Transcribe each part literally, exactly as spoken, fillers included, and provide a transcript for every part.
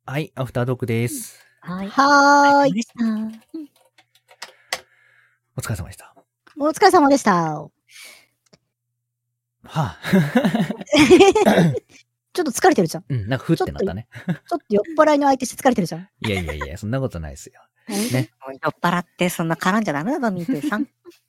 はい、アフタートークです。 はい。 はーい。 お疲れ様でした。 お疲れ様でした。 はあ、 ちょっと疲れてるじゃん。 うん、なんかふってなったね。 ちょっと酔っ払いの相手して疲れてるじゃん。 いやいやいや、そんなことないですよ。 ね。酔っ払ってそんな絡んじゃダメだぞ、ミーティさん。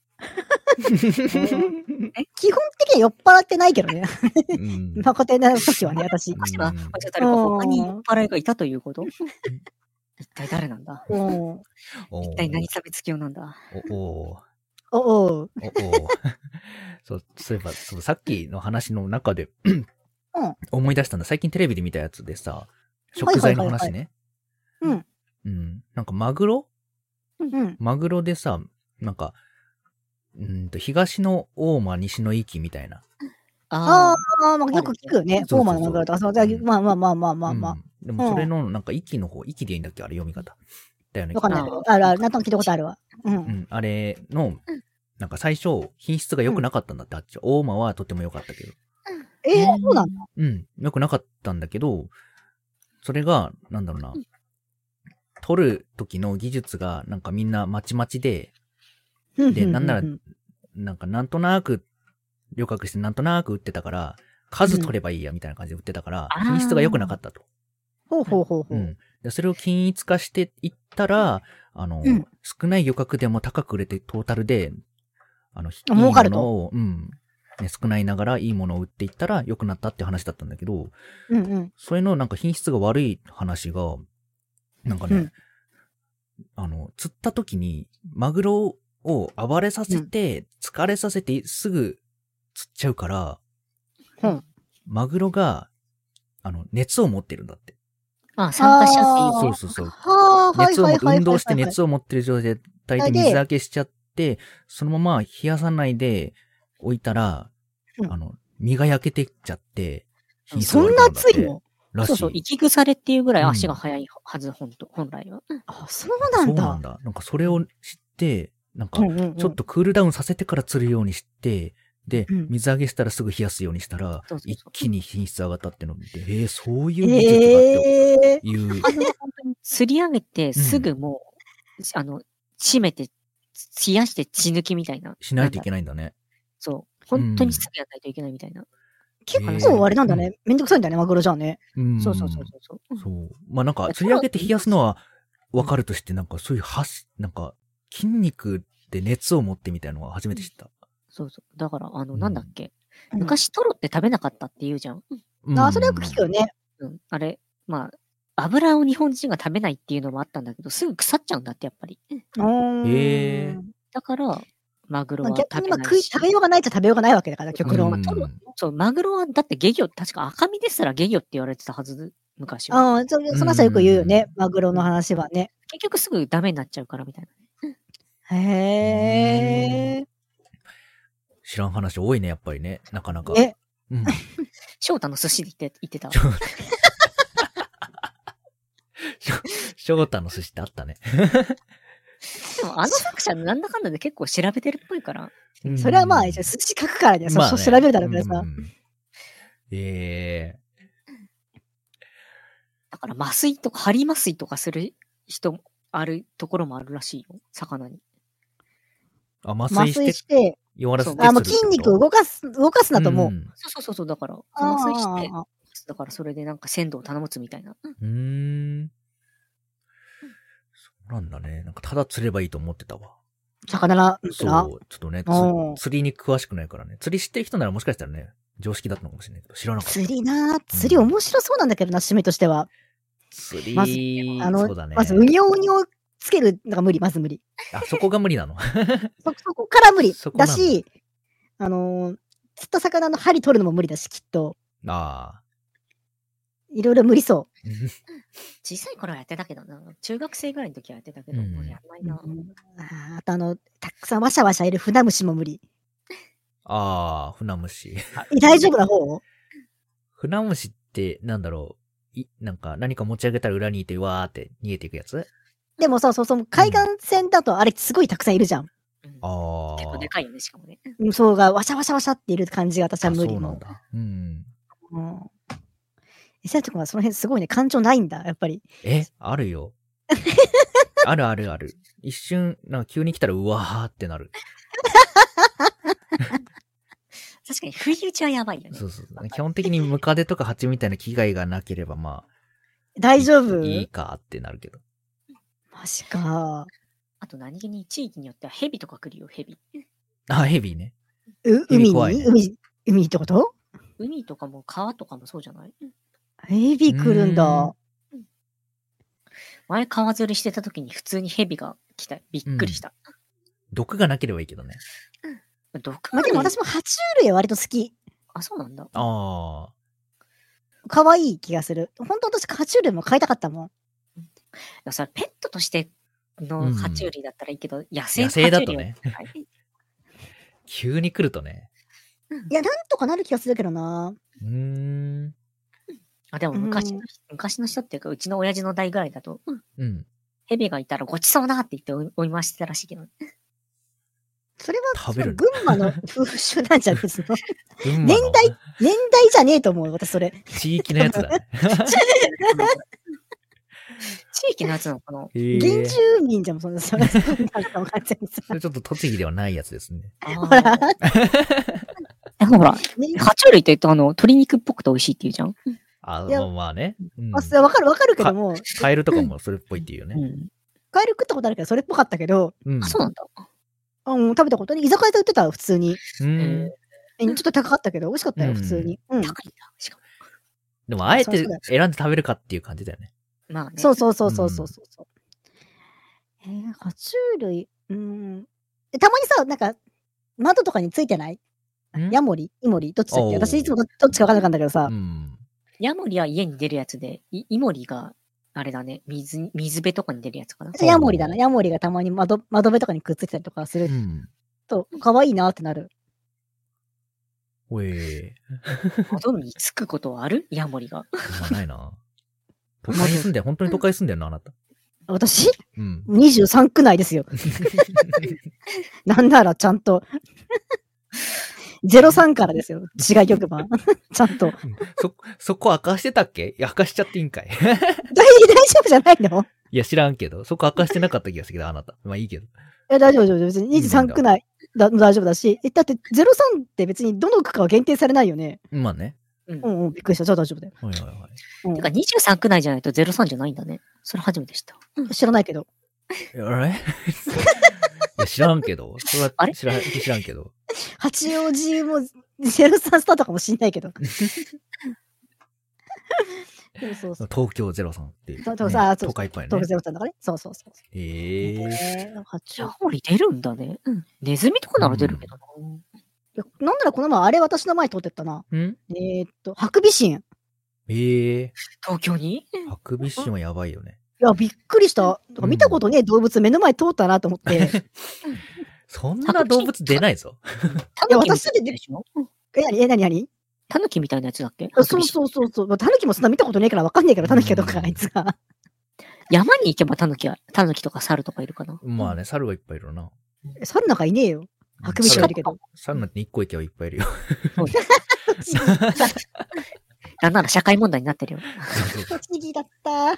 え基本的に酔っ払ってないけどね。 うん、 まこての時はね、私。 もしは、もし誰か他に酔っ払いがいたということ一体誰なんだ一体何差別教なんだおおおおおおそう、そういえば、そうさっきの話の中で、うん、思い出したんだ。最近テレビで見たやつでさ、食材の話ね。 うん。 うん。なんかマグロうん。 マグロでさ、なんか、うんと、東の大間、西の壱岐みたいな。 ああ、まあ、よく聞くよね。大間のマグロとか、そう、まあまあまあまあまあまあ。 でもそれの、なんか、壱岐の方、壱岐でいいんだっけあれ読み方。だよね。 わかんないけど。あるある、なんとなく聞いたことあるわ。うん。うん、あれの、なんか最初、品質が良くなかったんだって、あっち。大間はとても良かったけど。 ええ、そうなんだ。 うん、良くなかったんだけど、それが、なんだろうな。取る時の技術が、なんかみんなまちまちで、で、なんなら、なんかなんとなく、旅客してなんとなく売ってたから、数取ればいいやみたいな感じで売ってたから、品質が良くなかったと。 ほうほうほうほう。 うん。でそれを均一化していったら、あの、うん、少ない漁獲でも高く売れてトータルで、あの、いいものを、うん、ね、少ないながらいいものを売っていったら良くなったって話だったんだけど、 うんうん、 それのなんか品質が悪い話が、なんかね、うん、あの、釣った時に、マグロを暴れさせて、うん、疲れさせてすぐ釣っちゃうから、 うん、 マグロが、あの、熱を持ってるんだって。 ああ、酸化しちゃっていい。 そうそうそう。は熱を持って、運動して熱を持ってる状態で水揚げしちゃって、そのまま冷やさないで置いたら、うん、あの、身が焼けてっちゃって、 そんな熱いの？ そうそう、息腐れっていうぐらい足が速いはず、うん、本当本来は。 あ、そうなんだ。 そうなんだ。なんかそれを知って、なんか、ちょっとクールダウンさせてから釣るようにして、で、うん、水揚げしたらすぐ冷やすようにしたら、そうそうそう一気に品質上がったってのを見て、えー、そういう技術がっていう。 えー、本当に釣り上げてすぐもう、うん、あの、締めて、冷やして血抜きみたいな。 しないといけないんだね。 そう。本当にすぐやらないといけないみたいな。うん、 結構あれなんだね。めんどくさいんだね、マグロじゃんね。 うん。 そうそうそうそう。 そう。まあなんか、釣り上げて冷やすのはわかるとして、なんかそういう箸、なんか、筋肉で熱を持ってみたいなのは初めて知った。 そうそう。だから、あの、うん、なんだっけ。昔トロって食べなかったって言うじゃん。 うん、あ、それよく聞くよね。 うん。あれ、まあ、油を日本人が食べないっていうのもあったんだけど、すぐ腐っちゃうんだって、やっぱり。 へえ。 だから、マグロは食べないし。 逆に今食い、食べようがないっちゃ食べようがないわけだから、極論。 そう、マグロは、だってゲギョ、確か赤身ですらゲギョって言われてたはず、昔は。ああ、そ、その人よく言うよね、マグロの話はね。 結局すぐダメになっちゃうからみたいな。 へえ。 知らん話多いね、やっぱりね。なかなか。 えうん。 翔太の寿司で言って、言ってた。 翔太の寿司ってあったね。 でもあの作者なんだかんだで結構調べてるっぽいから。 うん、それはまあ、寿司書くからね、まあ、ね、そう調べるだろうけどさ。 ええー。だから麻酔とか、針麻酔とかする人、あるところもあるらしいよ、魚に。 あ、麻酔して。 して、 弱らせてあ、もう筋肉を動かす、動かすなと思う。うん、 そうそうそう、だから、麻酔して、だからそれでなんか鮮度を頼むつみたいな。 うーん。そうなんだね。なんかただ釣ればいいと思ってたわ。 魚な、 そう、ちょっとね、釣りに詳しくないからね。釣り知ってる人ならもしかしたらね、常識だったのかもしれないけど、知らなかった。 釣りな、釣り面白そうなんだけどな、趣味としては。 釣り、 まず、あの、 そうだね。 まず、うにょうにょつけるのが無理、まず無理。 あ、そこが無理なのそ、そこから無理。だし、あのー、釣った魚の針取るのも無理だし、きっと。 ああ。 いろいろ無理そう。 小さい頃はやってたけどな。中学生ぐらいの時はやってたけど、うん、もうやんないな。うん、 あ, あとあの、たくさんワシャワシャいる船虫も無理。 ああ、船虫。 大丈夫な方？ 船虫って、なんだろう。い、なんか何か持ち上げたら裏にいて、わーって逃げていくやつ？ でもそうそうそう、海岸線だとあれすごいたくさんいるじゃん。 うん、ああ。結構でかいよね、しかもね。 うん、そうが、ワシャワシャワシャっている感じが私は無理。 そうなんだ。うん。 うん、 伊勢とかはその辺すごいね、感情ないんだ、やっぱり。 え、あるよ。あるあるある。一瞬、なんか急に来たらうわーってなる。 確かに、不意打ちはやばいよね。 そうそうそう。基本的にムカデとかハチみたいな危害がなければ、まあ。 大丈夫いいかってなるけど。 マジか。 あと何気に地域によってはヘビとか来るよ、ヘビ。 あ、ヘビね。 う、海に、 怖いね海、海ってこと？ 海とかも川とかもそうじゃない？ ヘビ来るんだ。 前川釣りしてた時に普通にヘビが来た。びっくりした。 毒がなければいいけどね。 毒まあ、でも私も爬虫類は割と好き。 あ、そうなんだ。 ああ。 可愛い気がする。本当私爬虫類も飼いたかったもん。 いやさ、ペットとしての爬虫類だったらいいけど、野生野生だとね爬虫類は急に来るとね。 いや、なんとかなる気がするけどな。 うーん。 あ、でも昔の、昔の人っていうか、うちの親父の代ぐらいだと、 うん。 ヘビがいたらごちそうだって言って追い追い回してたらしいけど。 それは、 食べるんだ群馬の風習なんじゃないですか。 群馬の年代、年代じゃねえと思う、私それ。 地域のやつだね。 地域のやつなのかな？ へー原住民じゃん、そんな、それ、なんか完全にさそれちょっと栃木ではないやつですね。 あほら、 ーえ、ほら、爬虫類って言うとあの、鶏肉っぽくて美味しいって言うじゃん。 あ、 いやまあまあね。うんあ、それわかるわかるけども、 カエルとかもそれっぽいっていうよね。 ん。 カエル食ったことあるけど、それっぽかったけど、 うん。 あ、そうなんだ。 うん、食べたことに、居酒屋で売ってた、普通に。 うーん。 えちょっと高かったけど、美味しかったよ、 うん普通に。うん。 高いんだ。しかも。 でも、あえてそうそうだ選んで食べるかっていう感じだよね。 まあね。 そうそうそうそうそうそう。えー、爬虫類、うーん。えたまにさ、なんか、窓とかについてない？ んヤモリイモリどっちだっけ？ おー私いつもどどっちか分からなかったんだけどさう。ん。 ヤモリは家に出るやつで、イイモリが、あれだね、水に、水辺とかに出るやつかな。 ヤモリだな。ヤモリがたまに窓窓辺とかにくっついてたりとかするうん。 と、可愛いなってなる。 おえ窓につくことはある？ヤモリが。 ー。まあないな。都会に住んで、本当に都会に住んでるな、あなた。 私うん。 にじゅうさん区内ですよ。なんならちゃんと。ゼロさんからですよ。市外局番。ちゃんと。 そ、そこ明かしてたっけいや、明かしちゃっていいんかい。 大、大丈夫じゃないの？ いや、知らんけど。そこ明かしてなかった気がするけど、あなた。まあいいけど。 え、大丈夫、大丈夫。別ににじゅうさん区内だ大丈夫だし、え、だってゼロさんって別にどの区かは限定されないよね。 まあね。 うんう。んうん、びっくりした。じゃあ大丈夫だよ。 はいはいはい。 うんてかにじゅうさん区内じゃないとゼロさんじゃないんだね。それ初めて知った。 知らないけど。 えあれいや知らんけど。それはあれ知らん、知らんけど。 八王子もゼロさんスタートかもしんないけど。そうそうそう。 東京ゼロさんっていう、ね。 そうそうそう都会っぽいね。 東京ゼロさんだからね。そうそうそう。 ええー。 えー、八王ヤモリ出るんだね。うん。ネズミとかなら出るけどな。 いやなんならこの前あれ私の前通ってったな。 んえー、っと、ハクビシン。いええ東京にー。ハクビシンはやばいよね。 や、びっくりした。だから見たことねえ動物目の前通ったなと思って。 そんな動物出ないぞ。 タいやヌキみたいなやつ私だってでしょ？ え、なにえ、なになにタヌキみたいなやつだっけ？ そうそうそうそう。まあタヌキもそんな見たことねえからわかんねえから、タヌキかどうか、あいつが。 山に行けばタヌキは、タヌキとか猿とかいるかな。 まあね、猿はいっぱいいるな。 え猿なんかいねえよ。ハクビシンはいるけど。 猿なんて日光行けばいっぱいいるよ。 なんなら社会問題になってるよ。 栃木だった。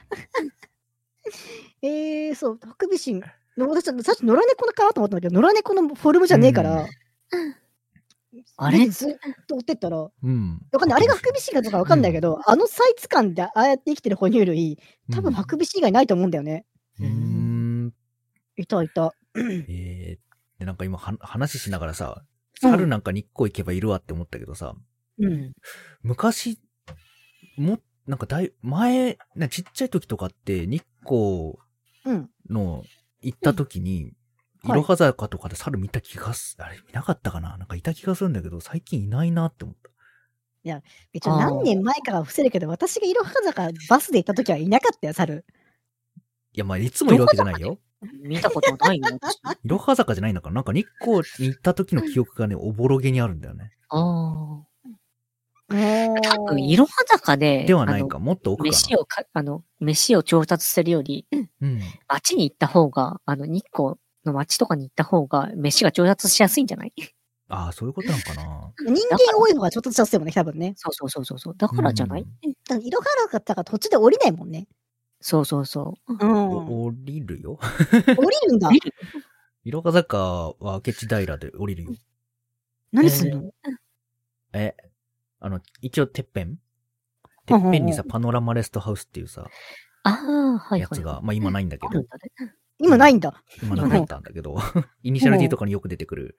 えー、そう、ハクビシン。私、さっき野良猫かなと思ったんだけど、野良猫のフォルムじゃねえから。 あれずっと追ってったら、わうん。 かんない。あれがハクビシンかどうかわかんないけど、あのサイズ感でああやって生きてる哺乳類、多分ハクビシン以外ないと思うんだよね。 うーん。 いたいた。 えー、で、なんか今は話しながらさ、 うん猿なんか日光行けばいるわって思ったけどさ、 うん。 昔、も、なんかだい、前、なちっちゃい時とかって日光うん。 の行った時に、 はいいろは坂とかで猿見た気がす、あれ見なかったかななんかいた気がするんだけど、最近いないなって思った。 一応何年前かは伏せるけど、私がいろは坂バスで行った時はいなかったよ、猿。 いや、まあ、いつもいるわけじゃないよ。 見たことないよ、私。 いろは坂じゃないのかななんか日光に行った時の記憶がね、おぼろげにあるんだよね。 ああ。 多分多分、いろは坂で、 ではないか、もっとあの奥かな。 飯をか、あの、飯を調達するより、 うん。 町に行った方が、あの、日光の町とかに行った方が、飯が調達しやすいんじゃない？ ああ、そういうことなんかな。 人間多いのがちょっとしたっすよね、多分ね。 そうそうそうそうそう。だからじゃない、 うんだから色原かったから途中で降りないもんね。 そうそうそう。 うん。 お降りるよ。 降りるんだ。 見る色ヶ坂は明智平で降りるよ。 何すんの、 え、あの、一応てっぺんてっぺんにさ、 うんうんパノラマレストハウスっていうさ、 ああ、はいはい。 やつが、まあ今ないんだけどあるん、だね。 今ないんだ。 今なくなったんだけど、イニシャル D とかによく出てくる、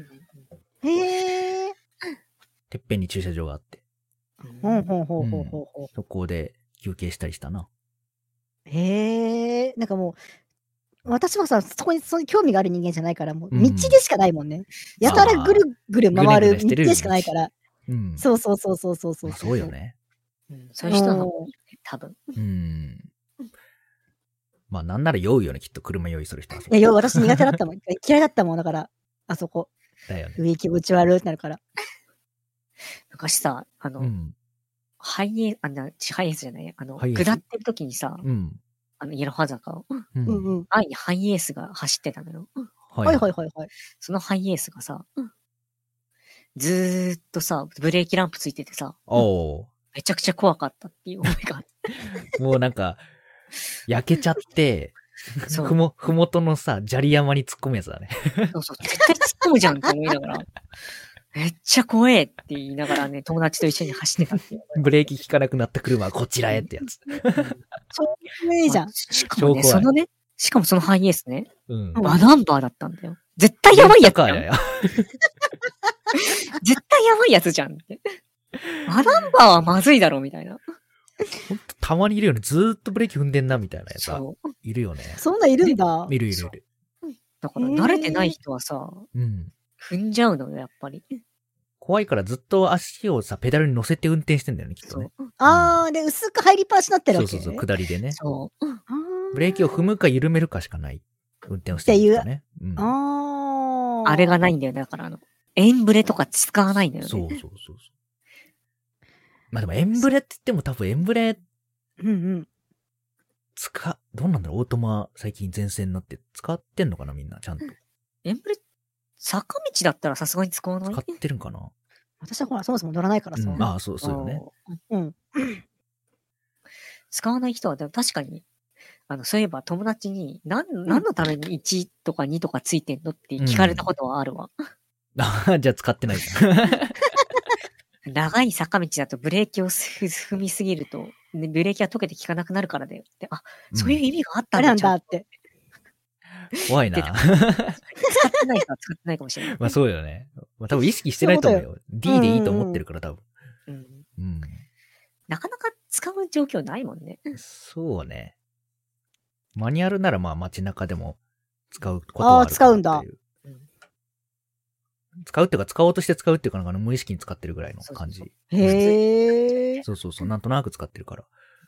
へえ。 てっぺんに駐車場があって、 ほうほうほうほうほうほう。 そこで休憩したりしたな。 へえ。なんかもう、私はさ、そこに、そこに興味がある人間じゃないから、もう、 うん道でしかないもんね。やたらぐるぐる回る道でしかないから。 うん。 そうそうそうそうそうそう。 まあそうよ。ね。 うんそういう人なの、多分。 うん。まあなんなら酔うよね、きっと車酔いする人はそこ。 いや、よ、私苦手だったもん。嫌いだったもん、だから、あそこ。 だよね。 上気持ち悪いってなるから。 昔さ、あの、 うん。 ハイエース、あの、ハイエースじゃないあの、 ハイエース下ってる時にさ、 うん。 あの、イエローハザカを、 うん。 うんうん。 前にハイエースが走ってたのよ。 はいはいはいはい。 そのハイエースがさ、ずーっとさ、ブレーキランプついててさ、 おー。 めちゃくちゃ怖かったっていう思いがあって。 もうなんか、焼けちゃって、 そうふも、ふもとのさ、砂利山に突っ込むやつだね。 そうそう、絶対突っ込むじゃんって思いながら、めっちゃ怖えって言いながらね、友達と一緒に走ってたっていう。 ブレーキ効かなくなった車はこちらへってやつ。 そういいじゃん。 しかもね、 超怖いそのね、しかもそのハイエースね、 うん。 うんバナンバーだったんだよ。絶対やばいやつじゃん。 やや。 絶対やばいやつじゃんって。バナンバーはまずいだろ、みたいな。 ほんとたまにいるよね。ずーっとブレーキ踏んでんな、みたいなやつがそう。 いるよね。 そんなんいるんだ。 いるいるいる。 だから慣れてない人はさ、 うん。 踏んじゃうのよ、やっぱり。 怖いからずっと足をさ、ペダルに乗せて運転してんだよね、きっとそうね。。 あー、で、薄く入りっぱなしになってるわけ。 そうそうそう、下りでね。 そう。 あーブレーキを踏むか緩めるかしかない運転をしてるんだね。うん。 あー。 あれがないんだよ。だからあの、エンブレとか使わないんだよね。 そうそうそうそう。まあでもエンブレって言っても多分エンブレうんうん。 使、どうなんだろうオートマ最近前線になって使ってんのかなみんなちゃんと。 エンブレ、坂道だったらさすがに使わない使ってるんかな私はほら、そもそも乗らないからさ。 うん、ああ、そう、そうよね。 うん。 使わない人は、でも確かに、あの、そういえば友達に、なん、何のためにいちとかにとかついてんのって聞かれたことはあるわ。 あじゃあ使ってないじゃん。 長い坂道だとブレーキをす踏みすぎると、ね、ブレーキが溶けて効かなくなるからだよって。あ、そういう意味があったあれなんんだちゃんとだって。 怖いな。 使ってない人は使ってないかもしれない。 まあそうよね。まあ多分意識してないと思うよ。D でいいと思ってるから多分。 うん、 うん。 なかなか使う状況ないもんね。 そうね。マニュアルならまあ街中でも使うことはあるかなっていう。 あー使うんだうん使うっていうか使おうとして使うっていうかなんかあの無意識に使ってるぐらいの感じ。 そうへー。 そうそうそう。なんとなく使ってるから。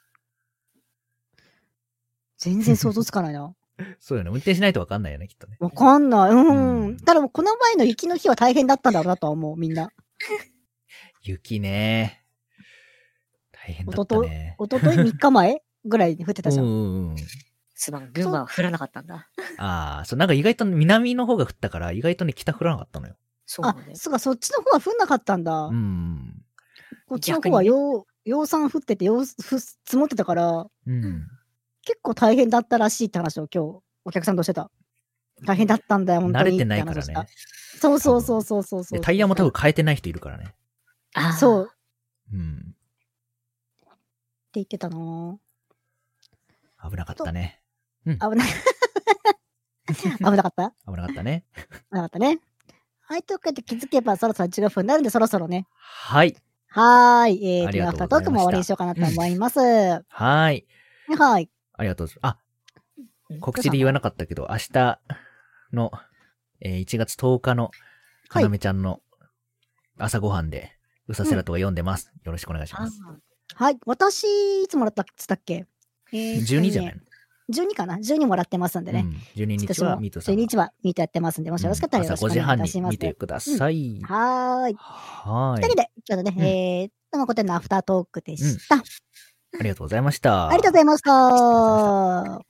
全然想像つかないな。 そうよね。運転しないとわかんないよね、きっとね。 わかんない。ううんん。ただもうこの前の雪の日は大変だったんだろうなとは思う、みんな。 雪ね。大変だったね。 おとといみっかまえぐらいに降ってたじゃ。 うんんうんうん。 すまん、群馬は降らなかったんだ。 ああ、そう、なんか意外と南の方が降ったから、意外とね、北降らなかったのよ。 あそうなんだ、よ。 そうか、そっちの方は降んなかったんだ。 うん。 こっちの方はよう、養蚕降ってて、よう、ふ積もってたから、 うん。 結構大変だったらしいって話を今日、お客さんとしてた。大変だったんだよ、本当に。 慣れてないからって話をね。 した。そうそうそうそうそうそう。 で、タイヤも多分変えてない人いるからね。 あーそう。ってうん。 言ってたなぁ。 危なかったね。 危ない。危なかった危なかったね。 危なかったね。はい、というわけで気づけばそろそろじゅうごふんになるんで、そろそろね。 はい。 はーい。えーと、 ありがアフタートーとうございましたクも終わりにしようかなと思います。ははい。 い。 ありがとうございます。あ、告知で言わなかったけど、明日の、えーいちがつとおかの、かなめちゃんの朝ごはんで、うさせらとが読んでます。よろしくお願いしあーます。 はい。私、いつもらったっつったっけえーとねじゅうにじゃないのじゅうにかな ?じゅうに もらってますんでね。 うん。じゅうににち私もはミートさん 12 が。 日はミートやってますんで、もしよろしかったらよろしくお願いいたします。 朝ごじはんに見てください。 はーい。 はーい。 二人で、ちょっとね、 うんえー、とのことのアフタートークでした。 ありがとうございました。 ありがとうございました。